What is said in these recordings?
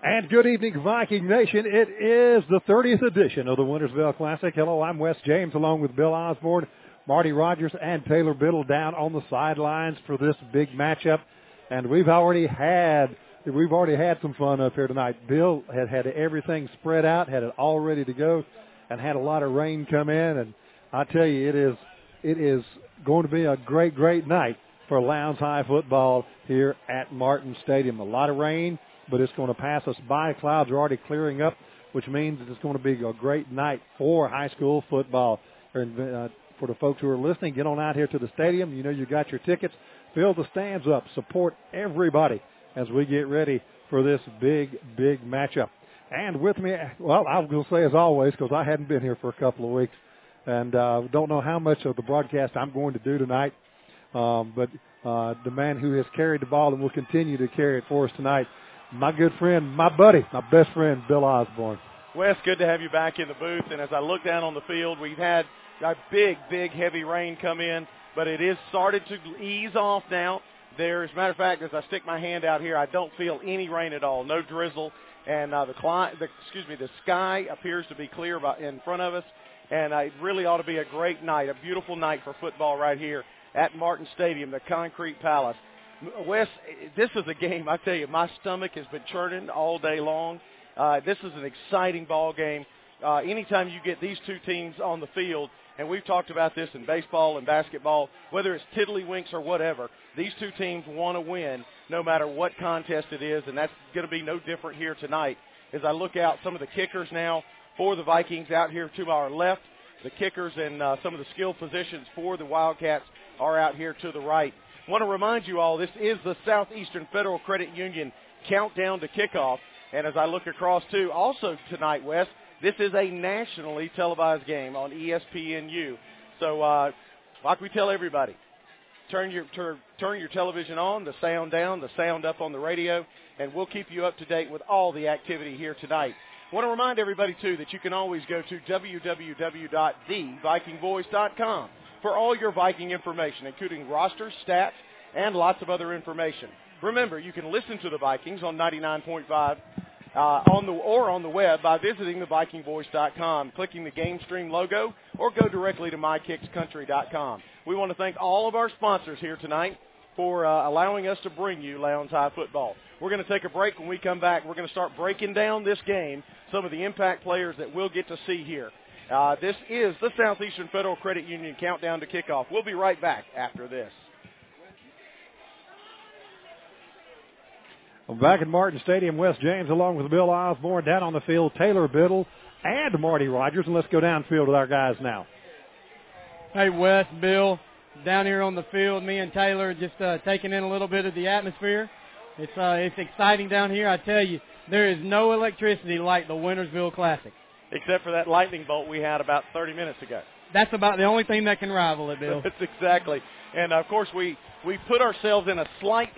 And good evening, Viking Nation. It is the 30th edition of the Wintersville Classic. Hello, I'm Wes James, along with Bill Osborne, Marty Rogers, and Taylor Biddle down on the sidelines for this big matchup. And we've already had some fun up here tonight. Bill had everything spread out, had it all ready to go, and had a lot of rain come in. And I tell you, it is going to be a great, great night for Lowndes High football here at Martin Stadium. A lot of rain, but it's going to pass us by. Clouds are already clearing up, which means it's going to be a great night for high school football. And for the folks who are listening, get on out here to the stadium. You know you got your tickets. Fill the stands up. Support everybody as we get ready for this big, big matchup. And with me, well, I was going to say as always, because I hadn't been here for a couple of weeks, and don't know how much of the broadcast I'm going to do tonight, but the man who has carried the ball and will continue to carry it for us tonight, my good friend, my buddy, my best friend, Bill Osborne. Wes, good to have you back in the booth. And as I look down on the field, we've had a big, big, heavy rain come in, but it is started to ease off now. As a matter of fact, as I stick my hand out here, I don't feel any rain at all, no drizzle. And the sky appears to be clear in front of us. And it really ought to be a great night, a beautiful night for football right here at Martin Stadium, the Concrete Palace. Wes, this is a game, I tell you, my stomach has been churning all day long. This is an exciting ball game. Anytime you get these two teams on the field, and we've talked about this in baseball and basketball, whether it's tiddlywinks or whatever, these two teams want to win no matter what contest it is, and that's going to be no different here tonight. As I look out, some of the kickers now for the Vikings out here to our left, the kickers and some of the skill positions for the Wildcats are out here to the right. I want to remind you all, this is the Southeastern Federal Credit Union countdown to kickoff. And as I look across, too, also tonight, Wes, this is a nationally televised game on ESPNU. So like we tell everybody, turn your television on, the sound down, the sound up on the radio, and we'll keep you up to date with all the activity here tonight. I want to remind everybody, too, that you can always go to www.thevikingvoice.com for all your Viking information, including rosters, stats, and lots of other information. Remember, you can listen to the Vikings on 99.5 on the web by visiting thevikingvoice.com, clicking the Game Stream logo, or go directly to mykickscountry.com. We want to thank all of our sponsors here tonight for allowing us to bring you Lowndes High football. We're going to take a break. When we come back, we're going to start breaking down this game, some of the impact players that we'll get to see here. This is the Southeastern Federal Credit Union countdown to kickoff. We'll be right back after this. Well, back at Martin Stadium, Wes James along with Bill Osborne, down on the field, Taylor Biddle and Marty Rogers. And let's go downfield with our guys now. Hey, Wes, Bill, down here on the field, me and Taylor just taking in a little bit of the atmosphere. It's exciting down here. I tell you, there is no electricity like the Wintersville Classic. Except for that lightning bolt we had about 30 minutes ago. That's about the only thing that can rival it, Bill. That's exactly. And, of course, we put ourselves in a slight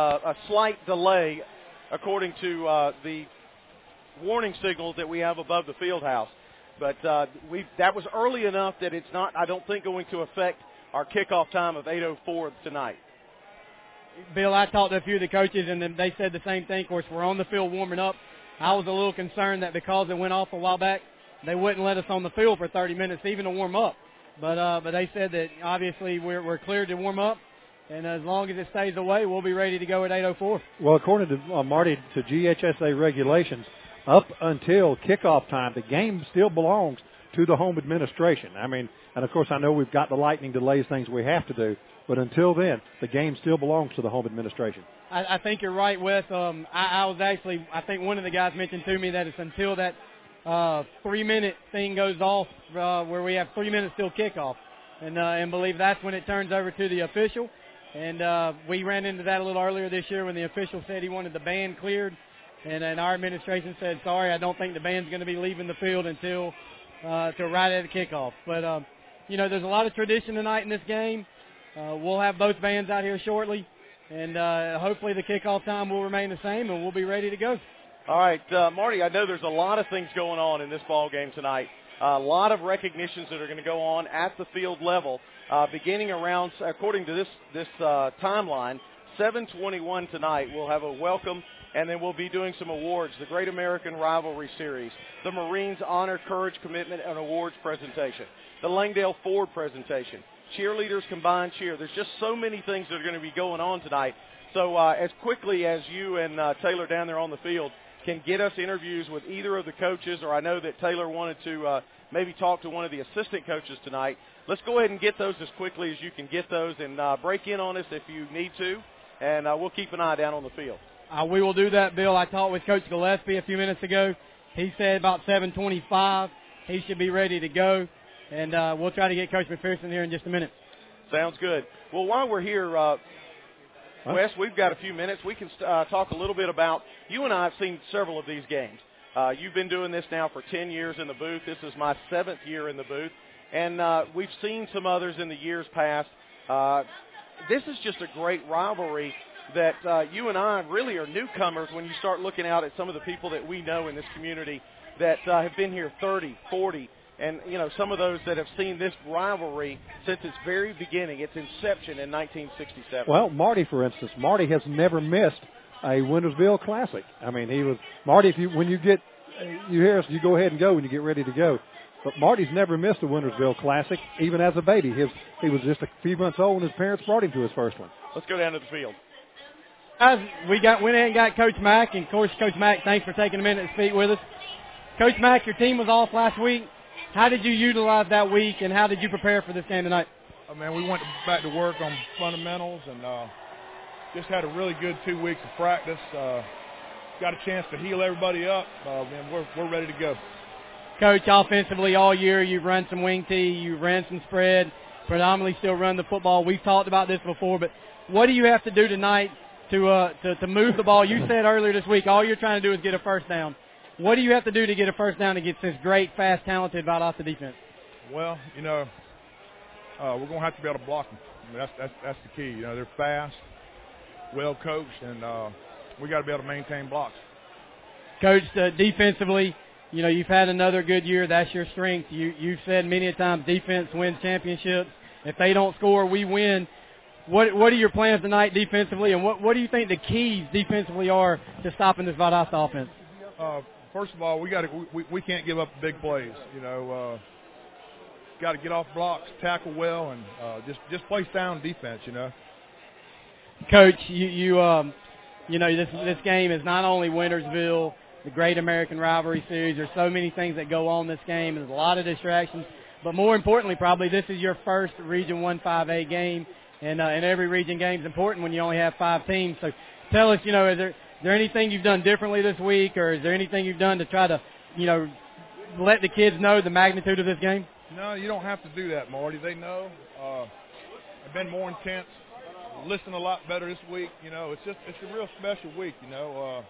delay according to the warning signals that we have above the field house. But that was early enough that it's not, I don't think, going to affect our kickoff time of 8:04 tonight. Bill, I talked to a few of the coaches, and they said the same thing. Of course, we're on the field warming up. I was a little concerned that because it went off a while back, they wouldn't let us on the field for 30 minutes even to warm up. But they said that obviously we're cleared to warm up, and as long as it stays away, we'll be ready to go at 8:04. Well, according to Marty, to GHSA regulations, up until kickoff time, the game still belongs to the home administration. I mean, and of course I know we've got the lightning delays, things we have to do, but until then, the game still belongs to the home administration. I think you're right, Wes. I think one of the guys mentioned to me that it's until that 3-minute thing goes off where we have 3 minutes till kickoff. And believe that's when it turns over to the official. And we ran into that a little earlier this year when the official said he wanted the band cleared. And our administration said, sorry, I don't think the band's going to be leaving the field until right at the kickoff. But, there's a lot of tradition tonight in this game. We'll have both bands out here shortly. And hopefully the kickoff time will remain the same, and we'll be ready to go. All right, Marty, I know there's a lot of things going on in this ball game tonight. A lot of recognitions that are going to go on at the field level, beginning around, according to this timeline, 7:21 tonight. We'll have a welcome and then we'll be doing some awards, the Great American Rivalry Series, the Marines Honor, Courage, Commitment, and Awards presentation, the Langdale Ford presentation, cheerleaders combined cheer. There's just so many things that are going to be going on tonight. So as quickly as you and Taylor down there on the field can get us interviews with either of the coaches, or I know that Taylor wanted to maybe talk to one of the assistant coaches tonight, let's go ahead and get those as quickly as you can get those, and break in on us if you need to, and we'll keep an eye down on the field. We will do that, Bill. I talked with Coach Gillespie a few minutes ago. He said about 7:25 he should be ready to go, and we'll try to get Coach McPherson here in just a minute. Sounds good. Well, while we're here, Wes, we've got a few minutes. We can talk a little bit about, you and I have seen several of these games. You've been doing this now for 10 years in the booth. This is my 7th year in the booth. And we've seen some others in the years past. This is just a great rivalry that you and I really are newcomers when you start looking out at some of the people that we know in this community that have been here 30, 40, and, you know, some of those that have seen this rivalry since its very beginning, its inception in 1967. Well, Marty, for instance, Marty has never missed a Wintersville Classic. I mean, he was, Marty, when you hear us, you go ahead and go when you get ready to go. But Marty's never missed a Wintersville Classic, even as a baby. He was just a few months old, and his parents brought him to his first one. Let's go down to the field. Guys, we went in and got Coach Mack, and of course, Coach Mack, thanks for taking a minute to speak with us. Coach Mack, your team was off last week. How did you utilize that week, and how did you prepare for this game tonight? Oh, man, we went back to work on fundamentals and just had a really good 2 weeks of practice. Got a chance to heal everybody up, and we're ready to go. Coach, offensively all year, you've run some wing tee, you've ran some spread, predominantly still run the football. We've talked about this before, but what do you have to do tonight to move the ball? You said earlier this week all you're trying to do is get a first down. What do you have to do to get a first down against this great, fast, talented Valdosta defense? Well, you know, we're going to have to be able to block them. I mean, that's the key. You know, they're fast, well coached, and we got to be able to maintain blocks. Coach, defensively, you know, you've had another good year. That's your strength. You've said many a time defense wins championships. If they don't score, we win. What are your plans tonight defensively, and what do you think the keys defensively are to stopping this Valdosta offense? First of all, we can't give up big plays. You know, got to get off blocks, tackle well, and just play sound defense. You know. Coach, you know, this game is not only Wintersville, the Great American Rivalry Series. There's so many things that go on in this game. There's a lot of distractions. But more importantly, probably, this is your first Region 1 5A game. And every region game is important when you only have 5 teams. So tell us, you know, is there anything you've done differently this week, or is there anything you've done to try to, you know, let the kids know the magnitude of this game? No, you don't have to do that, Marty. They know. I've been more intense. Listen a lot better this week. You know, it's a real special week. You know,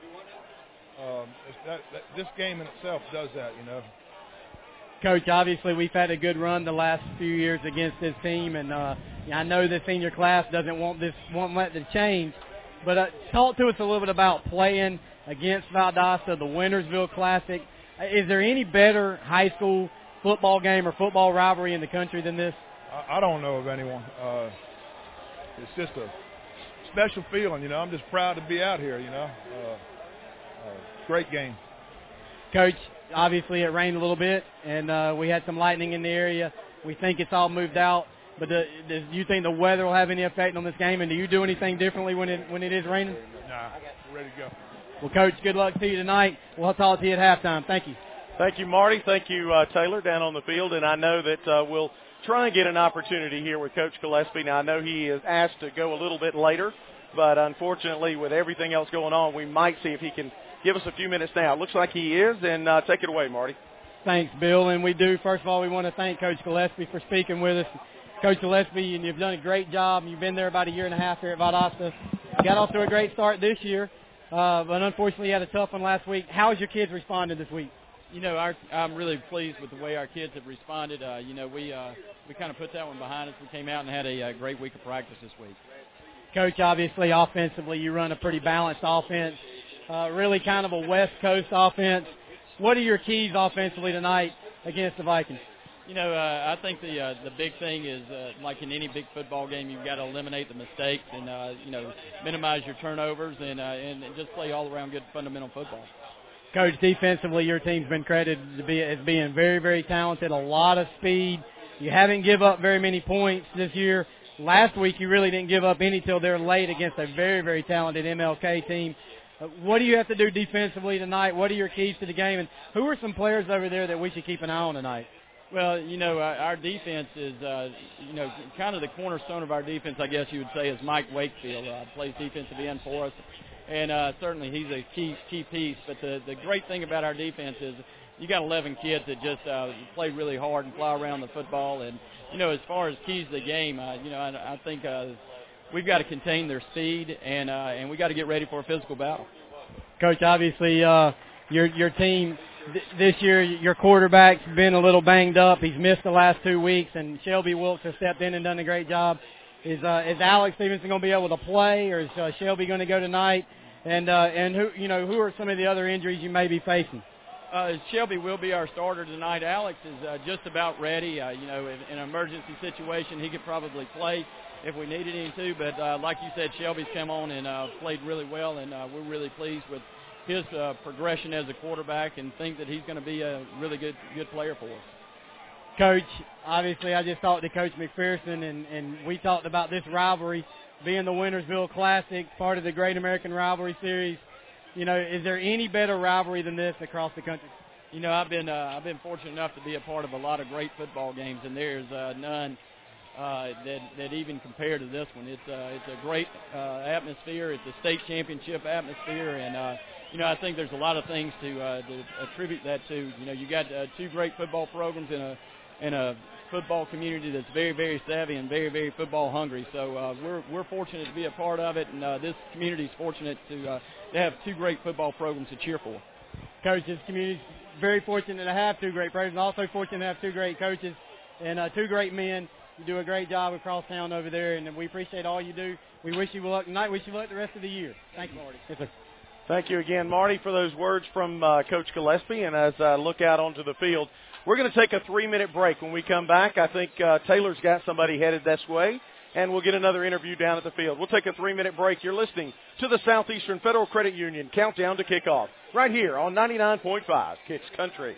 this game in itself does that. You know. Coach, obviously we've had a good run the last few years against this team, and I know the senior class won't let it change. But talk to us a little bit about playing against Valdosta, the Wintersville Classic. Is there any better high school football game or football rivalry in the country than this? I don't know of anyone. It's just a special feeling, you know. I'm just proud to be out here, you know. Great game. Coach, obviously it rained a little bit, and we had some lightning in the area. We think it's all moved out. But do you think the weather will have any effect on this game, and do you do anything differently when it is raining? Nah, we're ready to go. Well, Coach, good luck to you tonight. We'll talk to you at halftime. Thank you. Thank you, Marty. Thank you, Taylor, down on the field. And I know that we'll try and get an opportunity here with Coach Gillespie. Now, I know he is asked to go a little bit later, but unfortunately with everything else going on, we might see if he can give us a few minutes now. It looks like he is, and take it away, Marty. Thanks, Bill. And we do, first of all, we want to thank Coach Gillespie for speaking with us. Coach Gillespie, and you've done a great job. You've been there about a year and a half here at Valdosta. You got off to a great start this year, but unfortunately you had a tough one last week. How's your kids responded this week? You know, I'm really pleased with the way our kids have responded. You know, we kind of put that one behind us. We came out and had a great week of practice this week. Coach, obviously offensively you run a pretty balanced offense, really kind of a West Coast offense. What are your keys offensively tonight against the Vikings? I think the big thing is, like in any big football game, you've got to eliminate the mistakes and, minimize your turnovers and just play all-around good fundamental football. Coach, defensively, your team's been credited as being very, very talented, a lot of speed. You haven't given up very many points this year. Last week, you really didn't give up any till they're late against a very, very talented MLK team. What do you have to do defensively tonight? What are your keys to the game? And who are some players over there that we should keep an eye on tonight? Well, our defense is, kind of the cornerstone of our defense, I guess you would say, is Mike Wakefield. Plays defensive end for us. And certainly he's a key piece. But the great thing about our defense is you got 11 kids that just play really hard and fly around the football. And, as far as keys to the game, I think we've got to contain their speed and we got to get ready for a physical battle. Coach, obviously your team this year, your quarterback's been a little banged up. He's missed the last 2 weeks, and Shelby Wilkes has stepped in and done a great job. Is Alex Stevenson going to be able to play, or is Shelby going to go tonight? And who are some of the other injuries you may be facing? Shelby will be our starter tonight. Alex is just about ready. In an emergency situation, he could probably play if we needed him to. But like you said, Shelby's come on and played really well, and we're really pleased with his progression as a quarterback and think that he's going to be a really good player for us. Coach, obviously I just talked to Coach McPherson, and we talked about this rivalry being the Wintersville Classic, part of the Great American Rivalry Series. Is there any better rivalry than this across the country? I've been fortunate enough to be a part of a lot of great football games, and there's none that even compare to this one. It's a great atmosphere. It's a state championship atmosphere, and I think there's a lot of things to attribute that to. You got two great football programs in a football community that's very, very savvy and very, very football hungry. So we're fortunate to be a part of it, and this community is fortunate to have two great football programs to cheer for. Coach, this community is very fortunate to have two great programs, and also fortunate to have two great coaches and two great men. You do a great job across town over there, and we appreciate all you do. We wish you luck tonight. Wish you luck the rest of the year. Thank you, Marty. Yes, sir. Thank you again, Marty, for those words from Coach Gillespie. And as I look out onto the field, we're going to take a 3-minute break. When we come back, I think Taylor's got somebody headed this way, and we'll get another interview down at the field. We'll take a 3-minute break. You're listening to the Southeastern Federal Credit Union Countdown to Kickoff right here on 99.5 Kicks Country.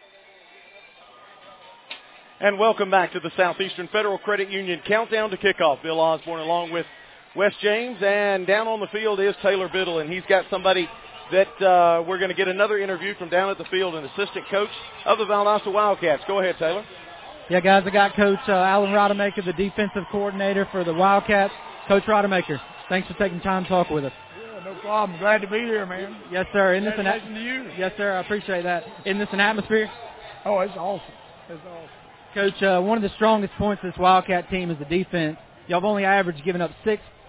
And welcome back to the Southeastern Federal Credit Union Countdown to Kickoff. Bill Osborne along with Wes James, and down on the field is Taylor Biddle, and he's got somebody that we're going to get another interview from down at the field, an assistant coach of the Valdosta Wildcats. Go ahead, Taylor. Yeah, guys, I got Coach Alan Rodemaker, the defensive coordinator for the Wildcats. Coach Rodemaker, thanks for taking time to talk with us. Yeah, no problem. Glad to be here, man. Yes, sir. Congratulations to you. Yes, sir. I appreciate that. Isn't this an atmosphere? Oh, it's awesome. It's awesome. Coach, one of the strongest points of this Wildcat team is the defense. Y'all have only averaged giving up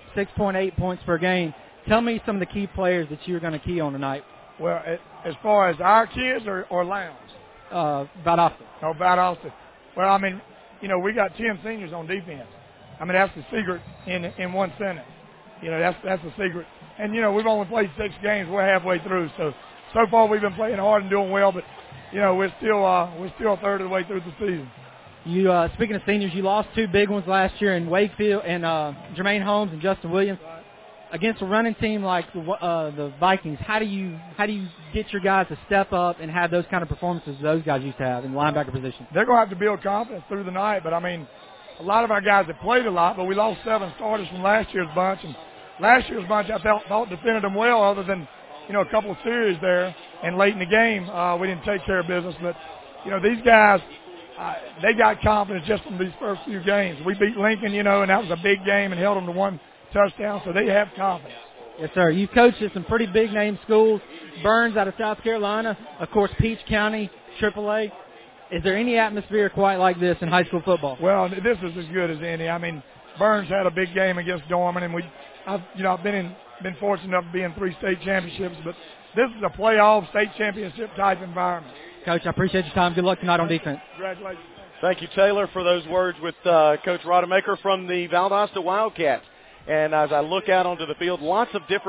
6.8 points per game. Tell me some of the key players that you're going to key on tonight. Well, as far as our kids or Lowndes? Valdosta. Oh, Valdosta. Well, I mean, we got 10 seniors on defense. I mean, that's the secret in one sentence. That's the secret. And, we've only played 6 games. We're halfway through. So far we've been playing hard and doing well, but, we're still a third of the way through the season. You speaking of seniors, you lost 2 big ones last year in Wakefield and Jermaine Holmes and Justin Williams. Right. Against a running team like the Vikings, how do you get your guys to step up and have those kind of performances those guys used to have in the linebacker position? They're going to have to build confidence through the night, but I mean, a lot of our guys have played a lot, but we lost 7 starters from last year's bunch, and last year's bunch I thought defended them well, other than a couple of series there, and late in the game we didn't take care of business, but these guys. They got confidence just from these first few games. We beat Lincoln, and that was a big game and held them to 1 touchdown, so they have confidence. Yes, sir. You've coached at some pretty big-name schools. Burns out of South Carolina, of course, Peach County, AAA. Is there any atmosphere quite like this in high school football? Well, this is as good as any. I mean, Burns had a big game against Dorman, and I've been fortunate enough to be in 3 state championships, but this is a playoff state championship type environment. Coach, I appreciate your time. Good luck tonight on defense. Congratulations. Thank you, Taylor, for those words with Coach Rodemaker from the Valdosta Wildcats. And as I look out onto the field, lots of different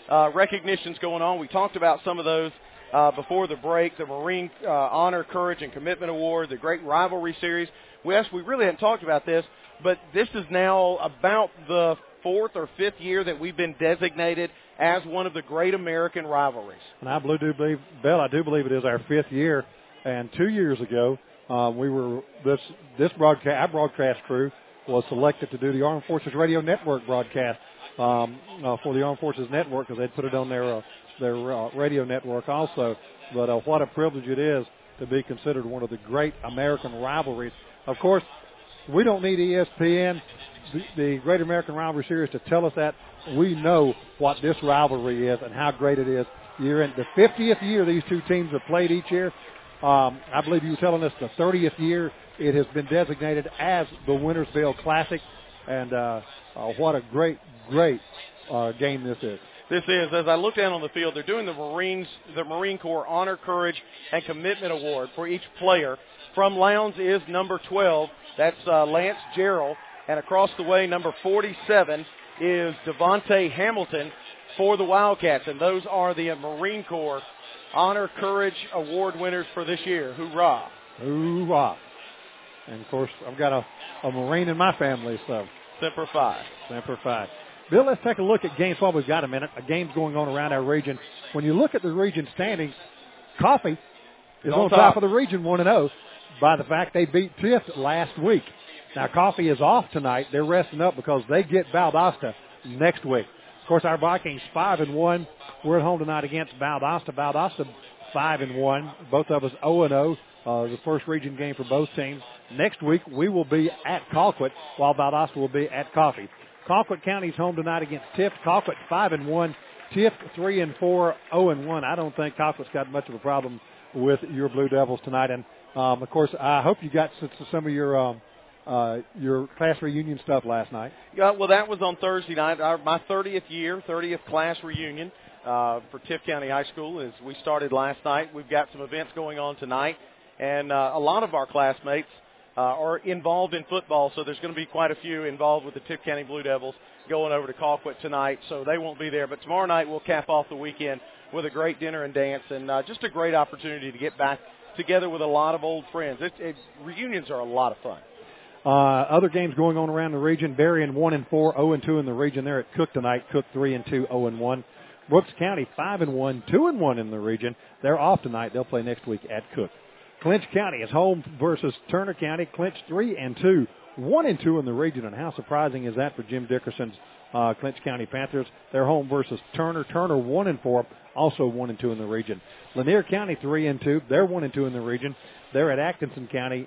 recognitions going on. We talked about some of those before the break, the Marine Honor, Courage, and Commitment Award, the Great Rivalry Series. Wes, we really hadn't talked about this, but this is now about the 4th or 5th year that we've been designated as one of the great American rivalries. And I do believe, Bill, I do believe it is our 5th year. And 2 years ago, we were this broadcast, our broadcast crew was selected to do the Armed Forces Radio Network broadcast for the Armed Forces Network because they'd put it on their radio network also. But what a privilege it is to be considered one of the great American rivalries. Of course, we don't need ESPN, the Great American Rivalry Series, to tell us that. We know what this rivalry is and how great it is. You're in the 50th year these two teams have played each year. I believe you were telling us the 30th year it has been designated as the Wintersville Classic. And what a great game this is. This is, as I look down on the field, they're doing the Marine Corps Honor, Courage, and Commitment Award for each player. From Lowndes is number 12. That's Lance Gerald. And across the way, number 47 is Devontae Hamilton for the Wildcats. And those are the Marine Corps Honor, Courage Award winners for this year. Hoorah. Hoorah. And, of course, I've got a Marine in my family, so. Semper Fi. Semper Fi. Bill, let's take a look at games while we've got a minute. A game's going on around our region. When you look at the region standings, Coffee is on top of the region 1-0 by the fact they beat Tift last week. Now, Coffee is off tonight. They're resting up because they get Valdosta next week. Of course, our Vikings 5-1. We're at home tonight against Valdosta. Valdosta 5-1. Both of us 0-0. The first region game for both teams. Next week, we will be at Colquitt, while Valdosta will be at Coffee. Colquitt County's home tonight against Tift. Colquitt 5-1. Tift 3-4, 0-1. I don't think Colquitt's got much of a problem with your Blue Devils tonight. And of course, I hope you got some of your class reunion stuff last night. Yeah, well, that was on Thursday night. My 30th class reunion for Tift County High School is we started last night. We've got some events going on tonight, and a lot of our classmates are involved in football, so there's going to be quite a few involved with the Tift County Blue Devils going over to Colquitt tonight, so they won't be there. But tomorrow night we'll cap off the weekend with a great dinner and dance, and just a great opportunity to get back together with a lot of old friends. Reunions are a lot of fun. Other games going on around the region. Berrien 1-4, 0-2 in the region. They're at Cook tonight. Cook 3-2, 0-1. Brooks County 5-1, 2-1 in the region. They're off tonight. They'll play next week at Cook. Clinch County is home versus Turner County. Clinch 3-2, 1-2 in the region. And how surprising is that for Jim Dickerson's Clinch County Panthers? They're home versus Turner. Turner 1-4, also 1-2 in the region. Lanier County 3-2. They're 1-2 in the region. They're at Atkinson County.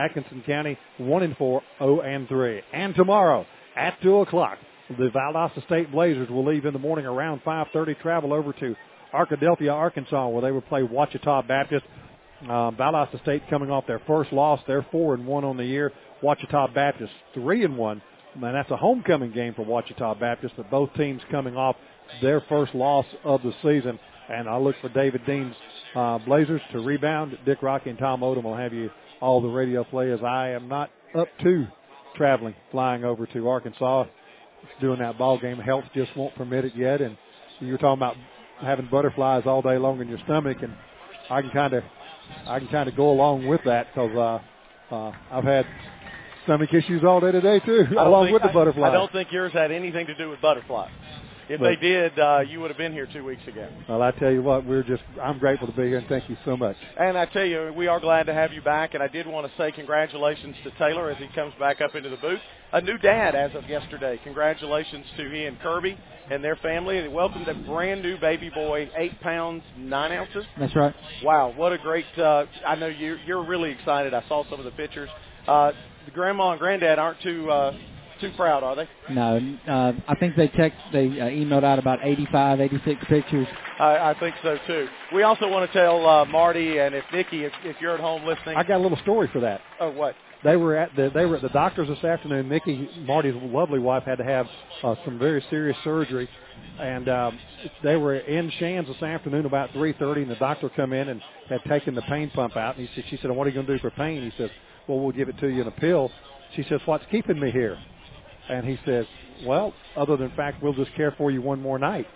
1-4, 0-3. And tomorrow at 2 o'clock, the Valdosta State Blazers will leave in the morning around 5:30, travel over to Arkadelphia, Arkansas, where they will play Ouachita Baptist. Valdosta State coming off their first loss. They're 4-1 on the year. Ouachita Baptist 3-1. Man, that's a homecoming game for Ouachita Baptist, but both teams coming off their first loss of the season. And I look for David Dean's Blazers to rebound. Dick Rocky and Tom Odom will have you all the radio play, as I am not up to flying over to Arkansas, doing that ball game. Health just won't permit it yet. And you're talking about having butterflies all day long in your stomach, and I can kind of go along with that because I've had stomach issues all day today too, along with the butterflies. I don't think yours had anything to do with butterflies. If they did, you would have been here 2 weeks ago. Well, I tell you what, I'm grateful to be here, and thank you so much. And I tell you, we are glad to have you back, and I did want to say congratulations to Taylor as he comes back up into the booth. A new dad as of yesterday. Congratulations to he and Kirby and their family. And welcome to brand new baby boy, 8 pounds, 9 ounces. That's right. Wow, what a great, I know you're really excited. I saw some of the pictures. The grandma and granddad aren't too proud, are they? No. I think they emailed out about 85, 86 pictures. I think so, too. We also want to tell Marty and Nikki, if you're at home listening. I got a little story for that. Oh, what? They were at the doctor's this afternoon. Nikki, Marty's lovely wife, had to have some very serious surgery. And they were in Shands this afternoon about 3:30, and the doctor come in and had taken the pain pump out. And she said, what are you going to do for pain? He says, well, we'll give it to you in a pill. She says, what's keeping me here? And he says, well, other than the fact we'll just care for you one more night.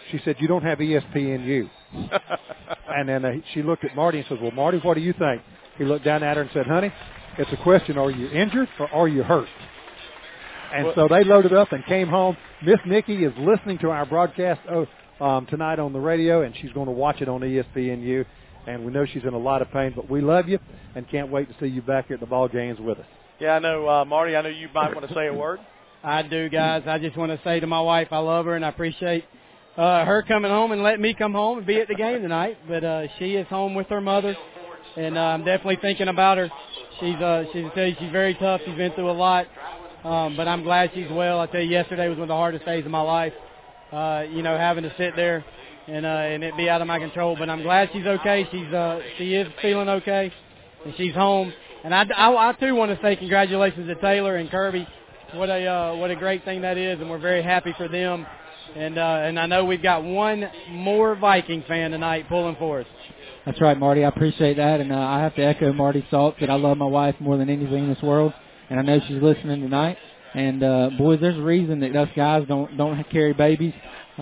She said, you don't have ESPNU. And then she looked at Marty and said, well, Marty, what do you think? He looked down at her and said, honey, it's a question, are you injured or are you hurt? And so they loaded up and came home. Miss Nikki is listening to our broadcast tonight on the radio, and she's going to watch it on ESPNU. And we know she's in a lot of pain, but we love you and can't wait to see you back here at the ball games with us. Yeah, I know, Marty, I know you might want to say a word. I do, guys. I just want to say to my wife I love her, and I appreciate her coming home and letting me come home and be at the game tonight. But she is home with her mother, and I'm definitely thinking about her. She's very tough. She's been through a lot, but I'm glad she's well. I tell you, yesterday was one of the hardest days of my life, having to sit there and it be out of my control. But I'm glad she's okay. She is feeling okay, and she's home. And I too want to say congratulations to Taylor and Kirby. What a great thing that is, and we're very happy for them. And I know we've got one more Viking fan tonight pulling for us. That's right, Marty. I appreciate that, and I have to echo Marty's thoughts that I love my wife more than anything in this world, and I know she's listening tonight. And boys, there's a reason that us guys don't carry babies.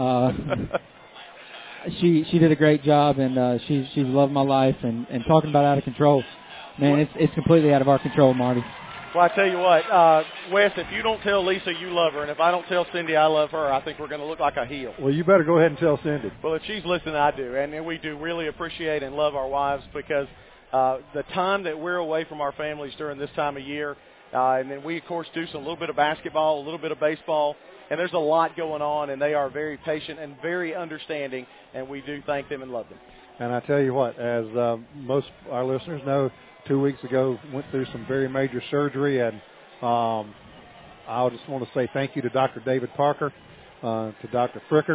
She did a great job, and she's loved my life. And talking about out of control, man, it's completely out of our control, Marty. Well, I tell you what, Wes, if you don't tell Lisa you love her, and if I don't tell Cindy I love her, I think we're going to look like a heel. Well, you better go ahead and tell Cindy. Well, if she's listening, I do. And we do really appreciate and love our wives because the time that we're away from our families during this time of year, and then we, of course, do a little bit of basketball, a little bit of baseball, and there's a lot going on, and they are very patient and very understanding, and we do thank them and love them. And I tell you what, as most of our listeners know, 2 weeks ago went through some very major surgery, and I just want to say thank you to Dr. David Parker, to Dr. Fricker,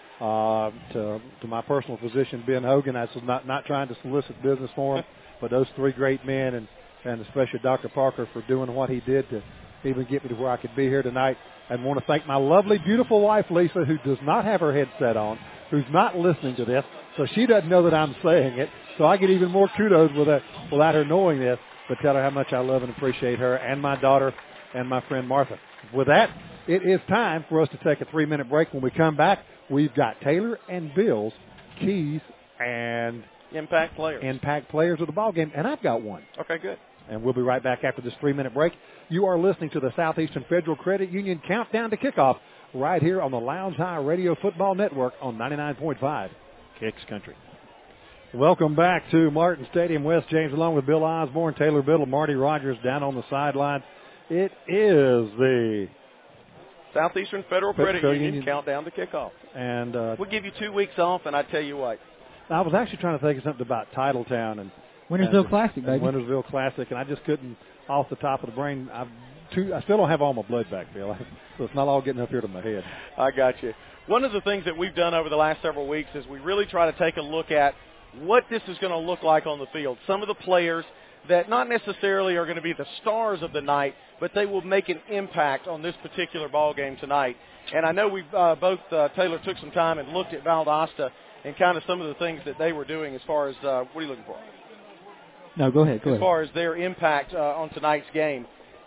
to my personal physician, Ben Hogan. I was not trying to solicit business for him, but those three great men, and especially Dr. Parker for doing what he did to even get me to where I could be here tonight. And want to thank my lovely, beautiful wife, Lisa, who does not have her headset on, who's not listening to this, so she doesn't know that I'm saying it. So I get even more kudos without her knowing this, but tell her how much I love and appreciate her and my daughter and my friend Martha. With that, it is time for us to take a 3-minute break. When we come back, we've got Taylor and Bill's keys and impact players of the ball game, and I've got one. Okay, good. And we'll be right back after this 3-minute break. You are listening to the Southeastern Federal Credit Union Countdown to Kickoff right here on the Lounge High Radio Football Network on 99.5 Kicks Country. Welcome back to Martin Stadium. Wes James along with Bill Osborne, Taylor Biddle, Marty Rogers down on the sideline. It is the Southeastern Federal Credit Union Countdown to Kickoff. And we'll give you 2 weeks off, and I tell you what. I was actually trying to think of something about Titletown and Wintersville Classic, baby. Wintersville Classic, and I just couldn't, off the top of the brain. I still don't have all my blood back, Bill, so it's not all getting up here to my head. I got you. One of the things that we've done over the last several weeks is we really try to take a look at what this is going to look like on the field. Some of the players that not necessarily are going to be the stars of the night, but they will make an impact on this particular ball game tonight. And I know we've both, Taylor took some time and looked at Valdosta and kind of some of the things that they were doing as far as, what are you looking for? No, go ahead. As far as their impact on tonight's game.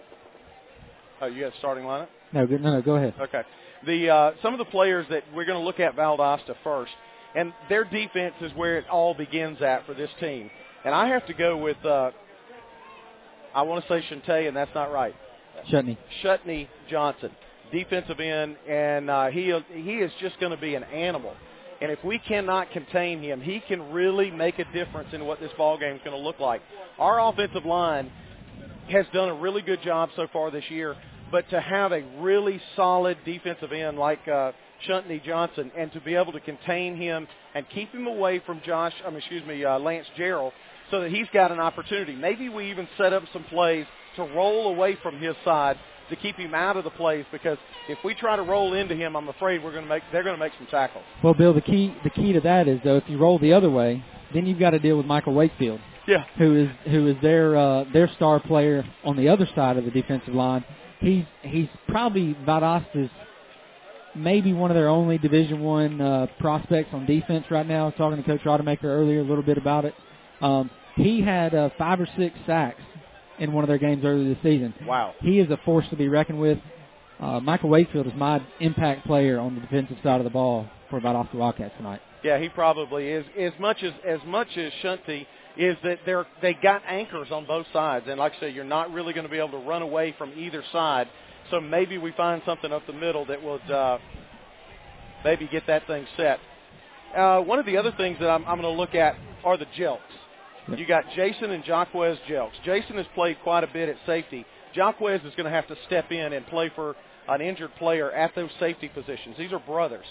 Oh, you got a starting lineup? No, go ahead. Okay. Some of the players that we're going to look at Valdosta first, and their defense is where it all begins at for this team. And I have to go with, I want to say Shante, and that's not right. Shutney Johnson, defensive end, and he is just going to be an animal. And if we cannot contain him, he can really make a difference in what this ball game is going to look like. Our offensive line has done a really good job so far this year, but to have a really solid defensive end like Shutney Johnson and to be able to contain him and keep him away from Lance Gerald so that he's got an opportunity. Maybe we even set up some plays to roll away from his side to keep him out of the plays, because if we try to roll into him, I'm afraid they're going to make some tackles. Well, Bill, the key to that is, though, if you roll the other way, then you've got to deal with Michael Wakefield, who is their star player on the other side of the defensive line. He's probably Valdosta's maybe one of their only Division I prospects on defense right now. I was talking to Coach Rodemaker earlier a little bit about it. He had 5 or 6 sacks in one of their games earlier this season. Wow. He is a force to be reckoned with. Michael Wakefield is my impact player on the defensive side of the ball for Valdosta Wildcats tonight. Yeah, he probably is. As much as Shunty is that they got anchors on both sides, and like I say, you're not really going to be able to run away from either side. So maybe we find something up the middle that would maybe get that thing set. One of the other things that I'm going to look at are the Jelks. Yep. You got Jason and Jaquez Jelks. Jason has played quite a bit at safety. Jaquez is going to have to step in and play for an injured player at those safety positions. These are brothers.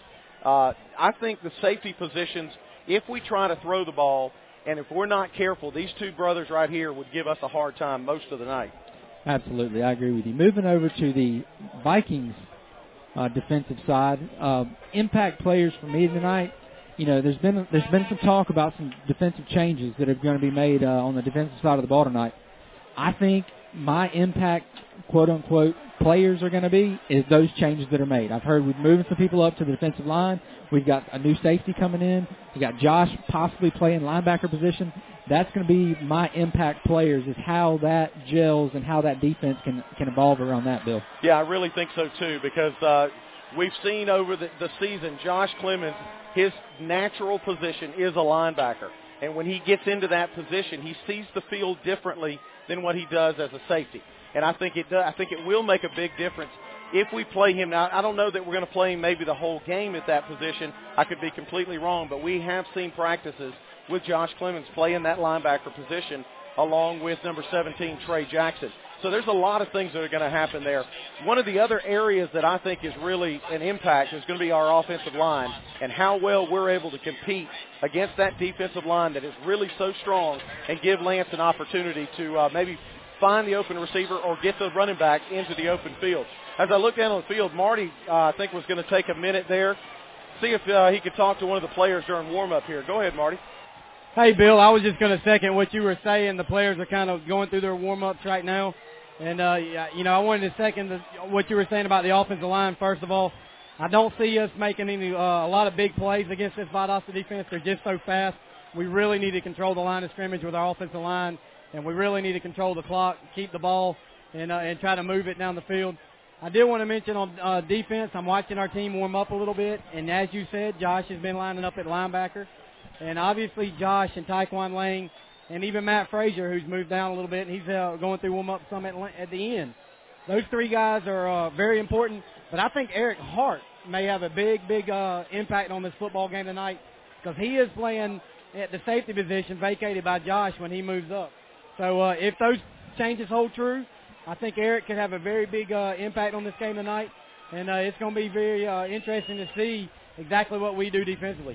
I think the safety positions, if we try to throw the ball, and if we're not careful, these two brothers right here would give us a hard time most of the night. Absolutely, I agree with you. Moving over to the Vikings defensive side, impact players for me tonight. You know, there's been some talk about some defensive changes that are going to be made on the defensive side of the ball tonight. I think my impact, quote unquote, players are going to be is those changes that are made. I've heard we're moving some people up to the defensive line. We've got a new safety coming in. We got Josh possibly playing linebacker position. That's going to be my impact players, is how that gels and how that defense can evolve around that, Bill. Yeah, I really think so too, because we've seen over the season, Josh Clemens, his natural position is a linebacker. And when he gets into that position, he sees the field differently than what he does as a safety. And I think it will make a big difference if we play him. Now, I don't know that we're going to play him maybe the whole game at that position. I could be completely wrong, but we have seen practices with Josh Clemens playing that linebacker position along with number 17, Trey Jackson. So there's a lot of things that are going to happen there. One of the other areas that I think is really an impact is going to be our offensive line and how well we're able to compete against that defensive line that is really so strong and give Lance an opportunity to maybe find the open receiver or get the running back into the open field. As I look down on the field, Marty, I think, was going to take a minute there, see if he could talk to one of the players during warm-up here. Go ahead, Marty. Hey, Bill, I was just going to second what you were saying. The players are kind of going through their warm-ups right now. And, I wanted to second what you were saying about the offensive line. First of all, I don't see us making a lot of big plays against this Valdosta defense. They're just so fast. We really need to control the line of scrimmage with our offensive line, and we really need to control the clock, keep the ball, and try to move it down the field. I did want to mention on defense, I'm watching our team warm up a little bit, and as you said, Josh has been lining up at linebacker. And obviously Josh and Taekwon Lang and even Matt Frazier, who's moved down a little bit, and he's going through warm-up some at the end. Those three guys are very important, but I think Eric Hart may have a big impact on this football game tonight because he is playing at the safety position vacated by Josh when he moves up. So if those changes hold true, I think Eric could have a very big impact on this game tonight, and it's going to be very interesting to see exactly what we do defensively.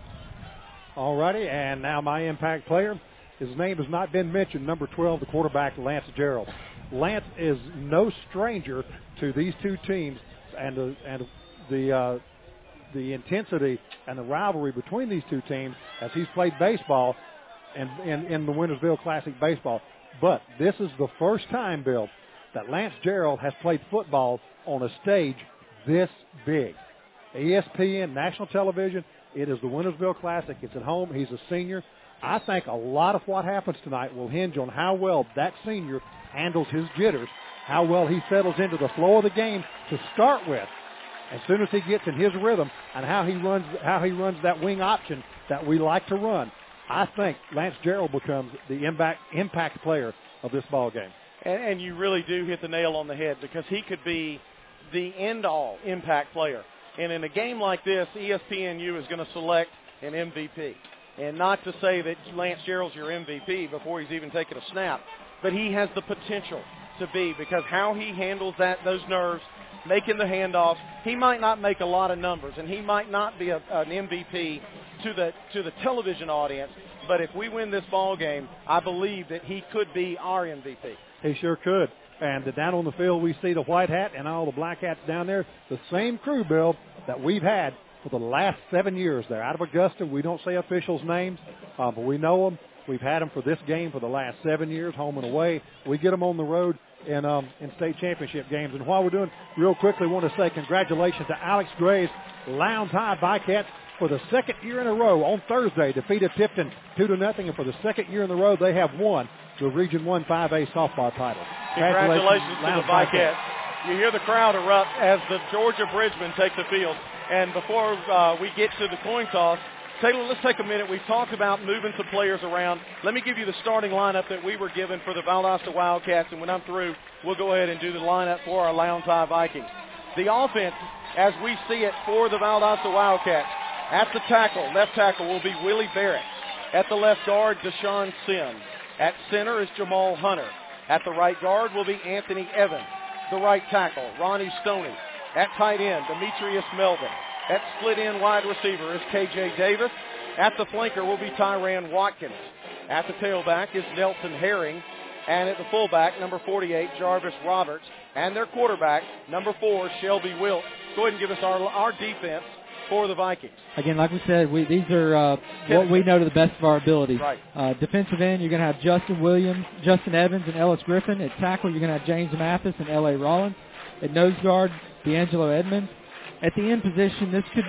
All righty, and now my impact player. His name has not been mentioned, number 12, the quarterback, Lance Gerald. Lance is no stranger to these two teams and the intensity and the rivalry between these two teams as he's played baseball and in the Wintersville Classic baseball. But this is the first time, Bill, that Lance Gerald has played football on a stage this big. ESPN, national television, it is the Wintersville Classic. It's at home. He's a senior. I think a lot of what happens tonight will hinge on how well that senior handles his jitters, how well he settles into the flow of the game to start with, as soon as he gets in his rhythm, and how he runs that wing option that we like to run. I think Lance Gerald becomes the impact player of this ball game. And you really do hit the nail on the head because he could be the end-all impact player. And in a game like this, ESPNU is going to select an MVP. And not to say that Lance Gerald's your MVP before he's even taken a snap, but he has the potential to be, because how he handles those nerves, making the handoffs, he might not make a lot of numbers, and he might not be an MVP to the television audience, but if we win this ball game, I believe that he could be our MVP. He sure could. And down on the field, we see the white hat and all the black hats down there, the same crew, Bill, that we've had for the last 7 years there. Out of Augusta, we don't say officials' names, but we know them. We've had them for this game for the last 7 years, home and away. We get them on the road in state championship games. And while we're doing, real quickly, want to say congratulations to Alex Gray's Lowndes High Bobcats for the second year in a row. On Thursday, defeated Tipton 2-0, and for the second year in a row, they have won the Region 1 5A softball title. Congratulations to the Bobcats. You hear the crowd erupt as the Georgia Bridgemen take the field. And before we get to the coin toss, Taylor, let's take a minute. We've talked about moving some players around. Let me give you the starting lineup that we were given for the Valdosta Wildcats, and when I'm through, we'll go ahead and do the lineup for our Lowndes High Vikings. The offense, as we see it for the Valdosta Wildcats, at the tackle, left tackle will be Willie Barrett. At the left guard, Deshaun Sims. At center is Jamal Hunter. At the right guard will be Anthony Evans. The right tackle, Ronnie Stoney. At tight end, Demetrius Melvin. At split end wide receiver is KJ Davis. At the flanker will be Tyran Watkins. At the tailback is Nelson Herring. And at the fullback, number 48, Jarvis Roberts. And their quarterback, number 4, Shelby Wilt. Go ahead and give us our defense for the Vikings. Again, like we said, these are what we know to the best of our ability. Right. Defensive end, you're going to have Justin Williams, Justin Evans, and Ellis Griffin. At tackle, you're going to have James Mathis and L.A. Rollins. At nose guard, D'Angelo Edmonds. At the end position, this could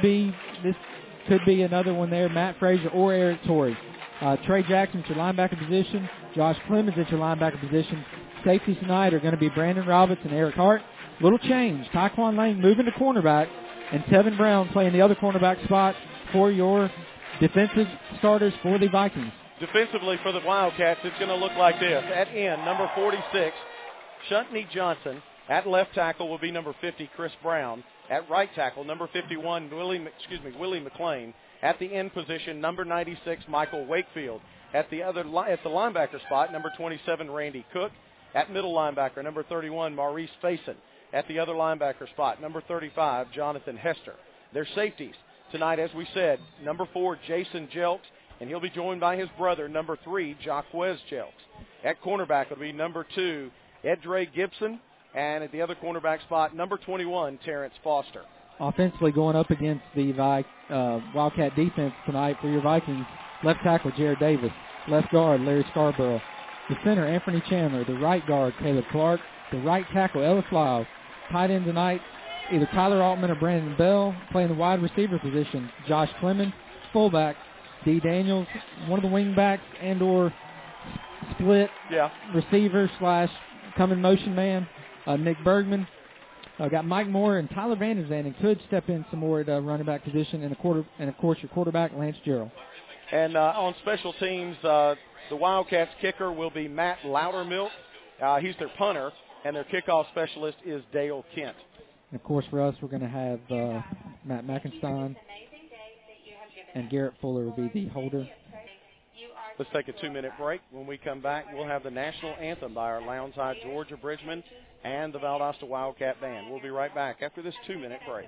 be another one there, Matt Frazier or Eric Torrey. Trey Jackson at your linebacker position. Josh Clemens at your linebacker position. Safeties tonight are going to be Brandon Roberts and Eric Hart. Little change. Tyquan Lane moving to cornerback, and Tevin Brown playing the other cornerback spot for your defensive starters for the Vikings. Defensively for the Wildcats, it's going to look like this. At end, number 46, Shuntney Johnson. At left tackle will be number 50, Chris Brown. At right tackle, number 51, Willie McClain. At the end position, number 96, Michael Wakefield. At the linebacker spot, number 27, Randy Cook. At middle linebacker, number 31, Maurice Faison. At the other linebacker spot, number 35, Jonathan Hester. Their safeties tonight, as we said, number 4, Jason Jelks, and he'll be joined by his brother, number 3, Jaquez Jelks. At cornerback will be number 2, Edre Gibson. And at the other cornerback spot, number 21, Terrence Foster. Offensively going up against the Wildcat defense tonight for your Vikings, left tackle Jared Davis, left guard Larry Scarborough, the center Anthony Chandler, the right guard Caleb Clark, the right tackle Ellis Lyles. Tight end tonight, either Tyler Altman or Brandon Bell. Playing the wide receiver position, Josh Clemens. Fullback, D. Daniels, one of the wing backs and or split receiver / come in motion man. Nick Bergman. Got Mike Moore and Tyler Van Der Zanden could step in some more at running back position, and of course your quarterback Lance Gerald. And on special teams, the Wildcats kicker will be Matt Loudermilk. He's their punter, and their kickoff specialist is Dale Kent. And of course for us, we're going to have Matt Mackenstein and Garrett Fuller will be the holder. Let's take a 2-minute break. When we come back, we'll have the national anthem by our Lowndes High Georgia Bridgman and the Valdosta Wildcat Band. We'll be right back after this 2-minute break.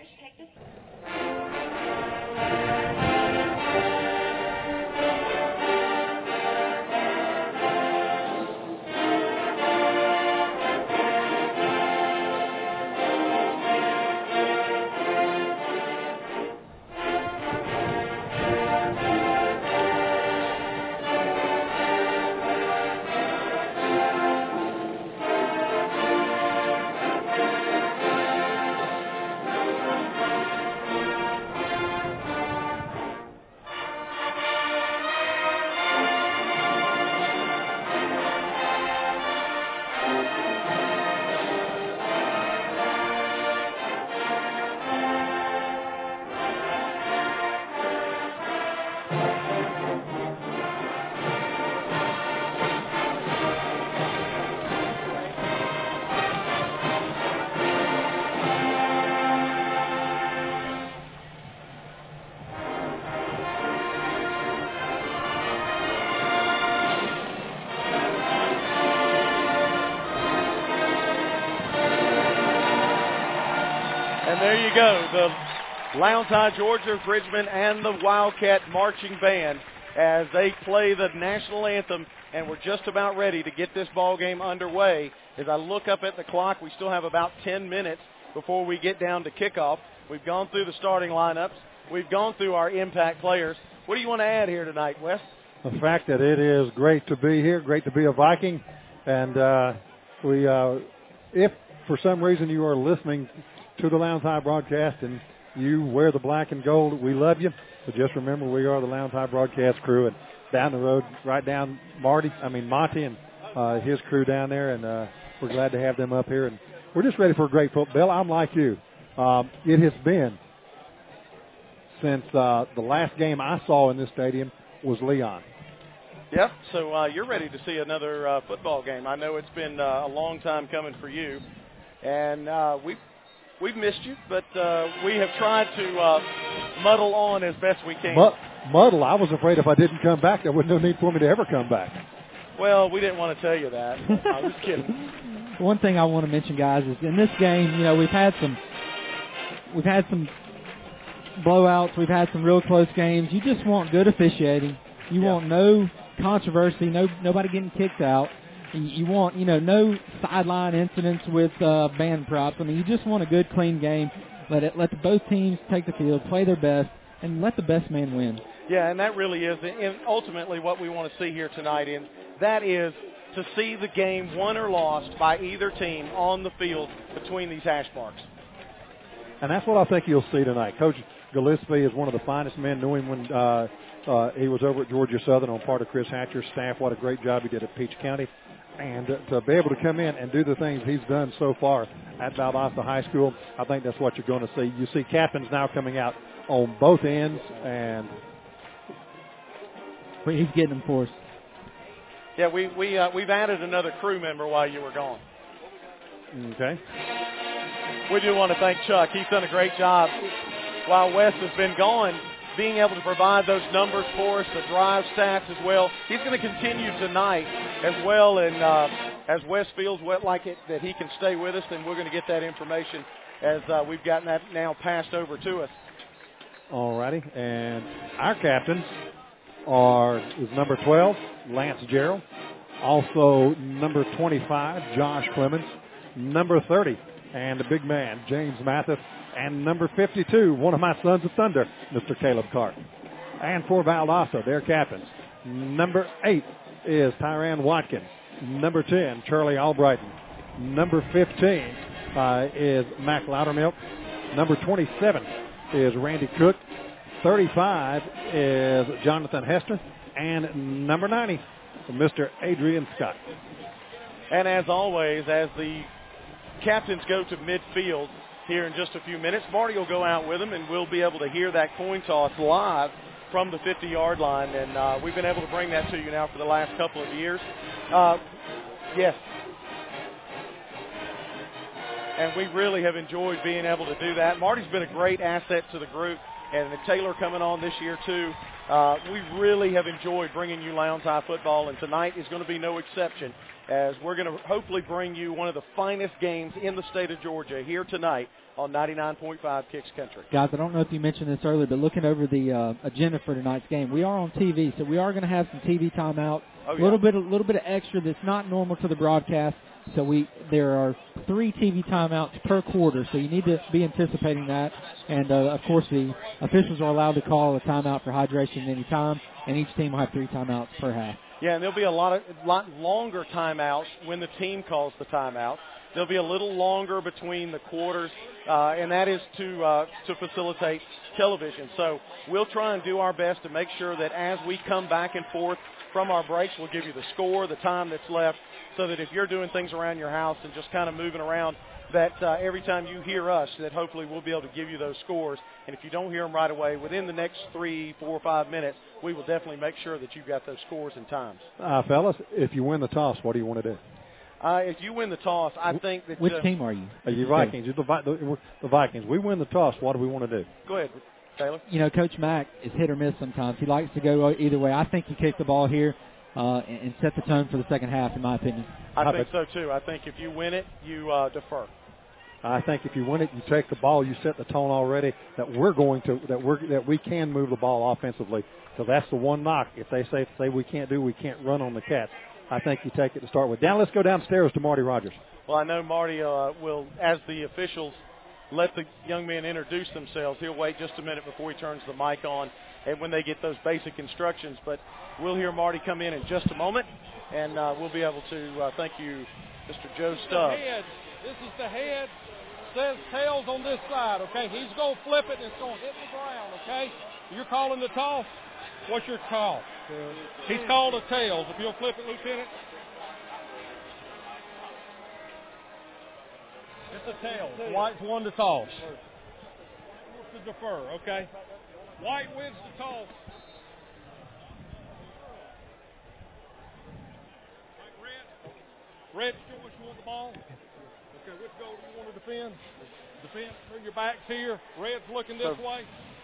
There you go, the Lowndes High Georgia Bridgman and the Wildcat Marching Band as they play the national anthem, and we're just about ready to get this ball game underway. As I look up at the clock, we still have about 10 minutes before we get down to kickoff. We've gone through the starting lineups. We've gone through our impact players. What do you want to add here tonight, Wes? The fact that it is great to be here, great to be a Viking, and if for some reason you are listening to the Lowndes High broadcast and you wear the black and gold, we love you. But just remember, we are the Lowndes High broadcast crew, and down the road, right down Monty and his crew down there, and we're glad to have them up here. And we're just ready for a great football. Bill, I'm like you. It has been since the last game I saw in this stadium was Leon. Yep, so you're ready to see another football game. I know it's been a long time coming for you, and we've missed you, but we have tried to muddle on as best we can. Muddle? I was afraid if I didn't come back, there was no need for me to ever come back. Well, we didn't want to tell you that. I was kidding. One thing I want to mention, guys, is in this game, we've had some blowouts, we've had some real close games. You just want good officiating. You want no controversy, nobody getting kicked out. You want, no sideline incidents with band props. I mean, you just want a good, clean game. Let both teams take the field, play their best, and let the best man win. Yeah, and that really is ultimately what we want to see here tonight. And that is to see the game won or lost by either team on the field between these hash marks. And that's what I think you'll see tonight. Coach Gillespie is one of the finest men. Knew him when he was over at Georgia Southern on part of Chris Hatcher's staff. What a great job he did at Peach County. And to be able to come in and do the things he's done so far at Valdosta High School, I think that's what you're going to see. You see captains now coming out on both ends, and he's getting them for us. Yeah, we've added another crew member while you were gone. Okay. We do want to thank Chuck. He's done a great job while Wes has been gone, being able to provide those numbers for us, the drive stats as well. He's going to continue tonight as well, and as Wes feels like it that he can stay with us, then we're going to get that information as we've gotten that now passed over to us. All righty, and our captains is number 12, Lance Gerald, also number 25, Josh Clemens, number 30, and the big man, James Mathis, and number 52, one of my sons of thunder, Mr. Caleb Clark. And for Valdosta, their captains, number 8 is Tyran Watkins, number 10, Charlie Albrighton, number 15 is Mac Loudermilk, number 27 is Randy Cook, 35 is Jonathan Hester, and number 90, Mr. Adrian Scott. And as always, as the captains go to midfield here in just a few minutes, Marty will go out with them, and we'll be able to hear that coin toss live from the 50-yard line. And we've been able to bring that to you now for the last couple of years. Yes. And we really have enjoyed being able to do that. Marty's been a great asset to the group, and Taylor coming on this year too. We really have enjoyed bringing you Lowndes High football, and tonight is going to be no exception, as we're going to hopefully bring you one of the finest games in the state of Georgia here tonight on 99.5 Kicks Country. Guys, I don't know if you mentioned this earlier, but looking over the agenda for tonight's game, we are on TV, so we are going to have some TV timeout. Oh, yeah. A little bit of extra that's not normal to the broadcast. So there are 3 TV timeouts per quarter, so you need to be anticipating that. And, of course, the officials are allowed to call a timeout for hydration at any time, and each team will have 3 timeouts per half. Yeah, and there'll be a lot longer timeouts when the team calls the timeout. There'll be a little longer between the quarters, and that is to facilitate television. So we'll try and do our best to make sure that as we come back and forth from our breaks, we'll give you the score, the time that's left, so that if you're doing things around your house and just kind of moving around, that every time you hear us, that hopefully we'll be able to give you those scores. And if you don't hear them right away, within the next 3, 4, 5 minutes, we will definitely make sure that you've got those scores and times. Fellas, if you win the toss, what do you want to do? If you win the toss, I think that... Which team are you? Are you Vikings? You're the Vikings. We win the toss, what do we want to do? Go ahead, Taylor. Coach Mack is hit or miss sometimes. He likes to go either way. I think he kicked the ball here and set the tone for the second half, in my opinion. I think so, too. I think if you win it, you defer. I think if you win it, you take the ball, you set the tone already that we can move the ball offensively. So that's the one knock. If they say we can't run on the Cats, I think you take it to start with. Now let's go downstairs to Marty Rogers. Well, I know Marty will, as the officials let the young men introduce themselves, he'll wait just a minute before he turns the mic on and when they get those basic instructions. But we'll hear Marty come in just a moment, and we'll be able to thank you, Mr. Joe Stubbs. This is the head. Says tails on this side, okay? He's going to flip it, and it's going to hit the ground, okay? You're calling the toss. What's your call? He's called a tails. If you'll flip it, Lieutenant. It's a tails. White's one to toss. To defer, okay? White wins the toss. Red's choice, you want the ball? Okay, which goal do you want to defend? Defend, turn your backs here. Red's looking this way.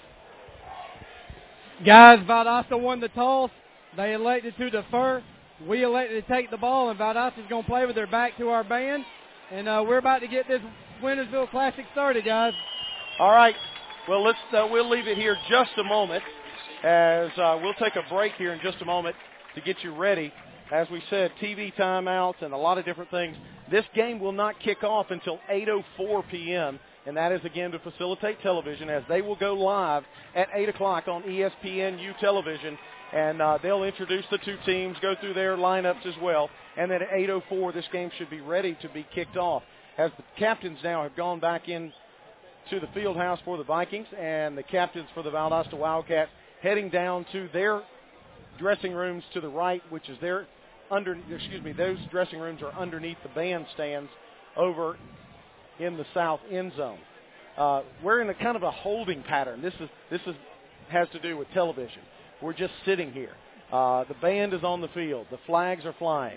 Guys, Valdosta won the toss. They elected to defer. We elected to take the ball, and Valdosta's going to play with their back to our band. And we're about to get this Wintersville Classic started, guys. All right. Well, we'll leave it here just a moment, as we'll take a break here in just a moment to get you ready. As we said, TV timeouts and a lot of different things. This game will not kick off until 8:04 p.m., and that is, again, to facilitate television, as they will go live at 8 o'clock on ESPNU television, and they'll introduce the two teams, go through their lineups as well, and then at 8:04 this game should be ready to be kicked off, as the captains now have gone back in to the field house for the Vikings, and the captains for the Valdosta Wildcats heading down to their dressing rooms to the right, which is those dressing rooms are underneath the bandstands over in the south end zone. We're in a kind of a holding pattern. This has to do with television. We're just sitting here. The band is on the field. The flags are flying.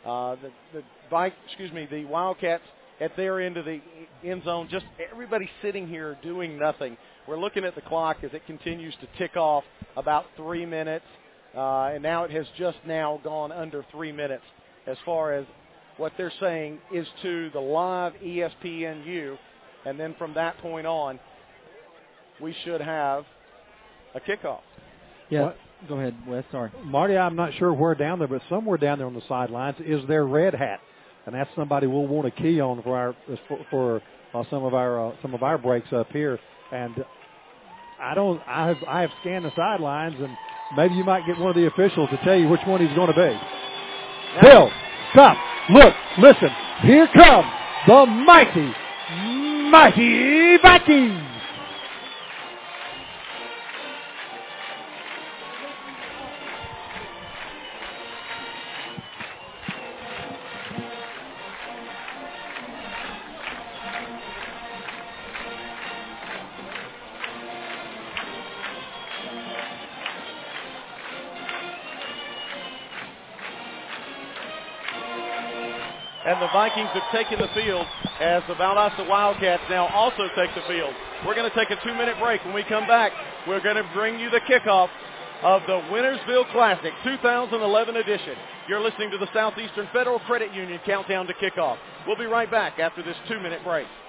The Wildcats at their end of the end zone, just everybody sitting here doing nothing. We're looking at the clock as it continues to tick off about 3 minutes. And now it has just now gone under 3 minutes as far as what they're saying is to the live ESPNU. And then from that point on, we should have a kickoff. Yeah, What? Go ahead, Wes. Sorry. Marty, I'm not sure where down there, but somewhere down there on the sidelines is their red hat. And that's somebody we'll want to key on for some of our breaks up here. And I have scanned the sidelines, and maybe you might get one of the officials to tell you which one he's going to be. Bill, stop, look, listen. Here come the mighty Vikings. And the Vikings have taken the field as the Valdosta Wildcats now also take the field. We're going to take a 2-minute break. When we come back, we're going to bring you the kickoff of the Wintersville Classic 2011 edition. You're listening to the Southeastern Federal Credit Union Countdown to Kickoff. We'll be right back after this 2-minute break.